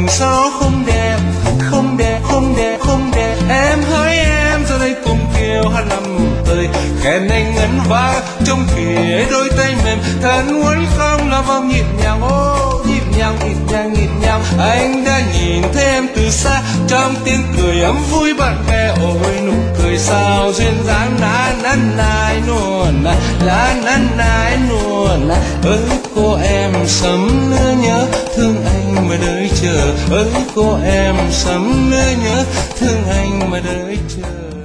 sao không đẹp, không đẹp, không đẹp, không đẹp. Em hỡi em giờ đây cùng kêu hát năm tươi, khen anh ngân vang trong kề đôi tay mềm. Thân muốn không là vòng nhịp nhàng, ô nhịp nhàng, nhịp nhàng, nhịp nhàng. Anh đã nhìn thấy em từ xa trong tiếng cười ấm vui bạn bè. Ôi nụ cười sao duyên dáng, na na nai nuồn na, la na nai nuồn na. Ơi cô em sớm nữa nhớ thương anh mà đợi chờ. Ơi cô em sớm nữa nhớ thương anh mà đợi chờ.